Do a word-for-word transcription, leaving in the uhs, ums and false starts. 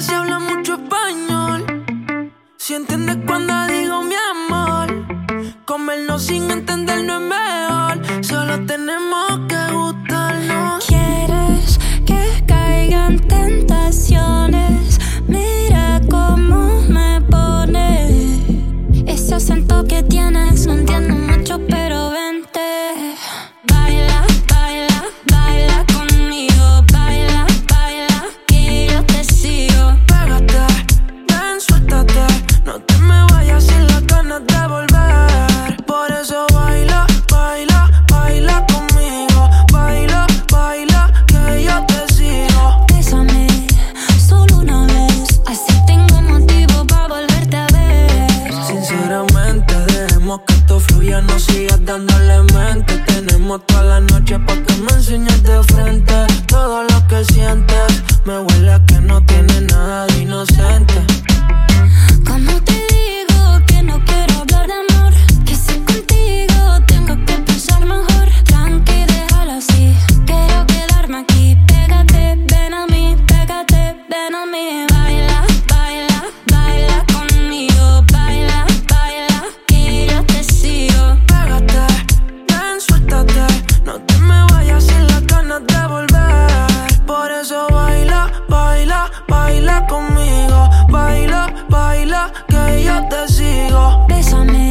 si habla mucho español. Si entiendes cuando digo mi amor. Comernos sin entender no es mejor. Solo tenemos que gustarnos. Quieres que caigan tentaciones. Mira cómo me pone. Ese acento que tienes no entiendo mucho, pero vente. Baila, baila, baila conmigo. Baila, baila, que yo te sigo. Pégate, ven, suéltate. No te me vayas sin las ganas de volver. Por eso baila, baila, baila conmigo. Baila, baila, que yo te sigo. Bésame, solo una vez. Así tengo motivo para volverte a ver. Sinceramente, dejemos que esto fluya. No sigas dándole mente. Tenemos toda la noche pa' que me enseñes de frente. Todo lo que sientes me huele a que no tiene nada de inocente. ¿Cómo te digo que no quiero hablar de amor? Que si contigo tengo que pensar mejor. Tranqui, déjalo así. Quiero quedarme aquí. Pégate, ven a mí. Pégate, ven a mí. Baila, baila, baila conmigo. Baila, baila, que yo te sigo. Pégate, ven, suéltate. No te me vayas sin las ganas de volver. Por eso baila, baila, baila conmigo. Baila, baila, que yo te sigo. Bésame,